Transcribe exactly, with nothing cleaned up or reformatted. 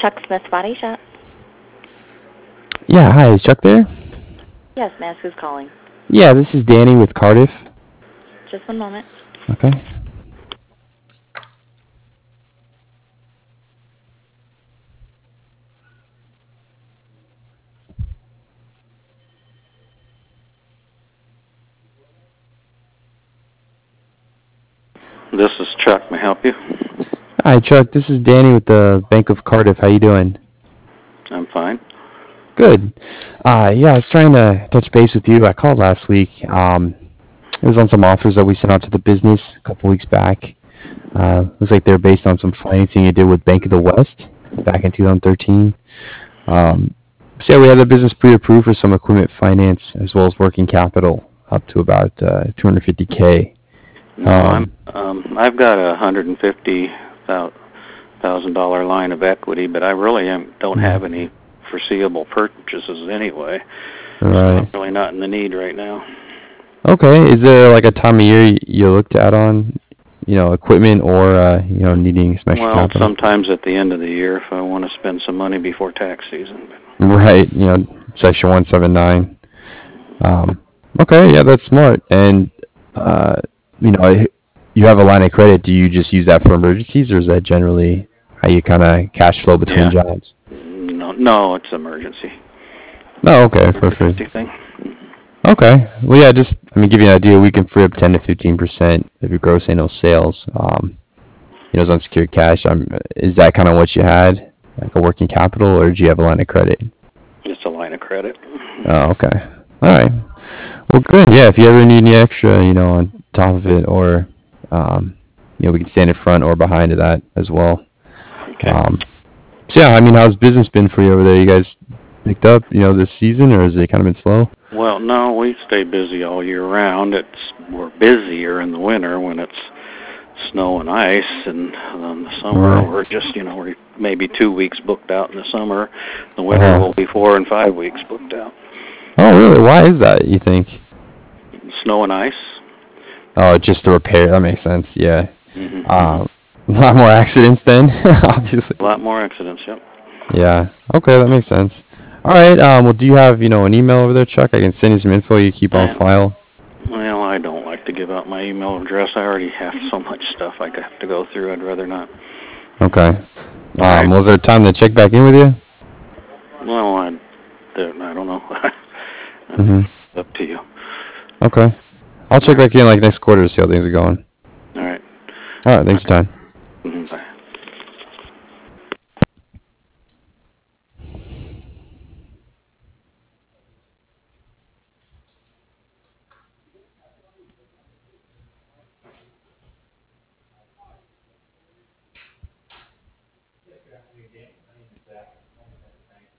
Chuck Smith Body Shop. Yeah, hi, is Chuck there? Yes, Mass, who's calling? Yeah, this is Danny with Cardiff. Just one moment. Okay. This is Chuck. May I help you? Hi, Chuck. This is Danny with the Bank of Cardiff. How you doing? I'm fine. Good. Uh, yeah, I was trying to touch base with you. I called last week. Um, it was on some offers that we sent out to the business a couple weeks back. Uh, looks like they're based on some financing you did with Bank of the West back in two thousand thirteen. Um, so yeah, we had the business pre-approved for some equipment finance as well as working capital up to about uh, two hundred fifty K. No, um, I'm. Um, I've got a hundred and fifty thousand dollar line of equity, but I really am, don't have any foreseeable purchases anyway. Right. So I'm really not in the need right now. Okay. Is there like a time of year you looked at on, you know, equipment or uh, you know, needing some extra well, capital? Well, sometimes at the end of the year, if I want to spend some money before tax season. Right. You know, Section one seventy-nine. Um, okay. Yeah, that's smart. And uh, you know, you have a line of credit. Do you just use that for emergencies, or is that generally how you kind of cash flow between yeah. jobs? No, no, it's emergency. Oh, okay, perfect. Thing. Okay, well, yeah, just I mean, give you an idea. We can free up ten to fifteen percent of your gross annual sales. Um, you know, as unsecured cash. Um, is that kind of what you had, like a working capital, or do you have a line of credit? Just a line of credit. Oh, okay. All right. Well, good. Yeah, if you ever need any extra, you know, on top of it, or um, you know, we can stand in front or behind of that as well. Okay. Um, so yeah, I mean, how's business been for you over there? You guys picked up, you know, this season, or has it kind of been slow? Well, no, we stay busy all year round. It's we're busier in the winter when it's snow and ice, and in the summer Right. we're just, you know, we're maybe two weeks booked out in the summer. The winter Uh-huh. will be four and five weeks booked out. Oh, really? Why is that, you think? Snow and ice. Oh, just the repair. That makes sense. Yeah. Mm-hmm. Um, a lot more accidents then, obviously. A lot more accidents. Yep. Yeah. Okay, that makes sense. All right. Um, well, do you have, you know, an email over there, Chuck? I can send you some info you keep on file. Well, I don't like to give out my email address. I already have so much stuff I have to go through. I'd rather not. Okay. Um, right. Was there time to check back in with you? Well, I, I don't know. mm-hmm. It's up to you. Okay. I'll check back in like next quarter to see how things are going. All right. All right. Thanks for your time. Mm-hmm. Bye.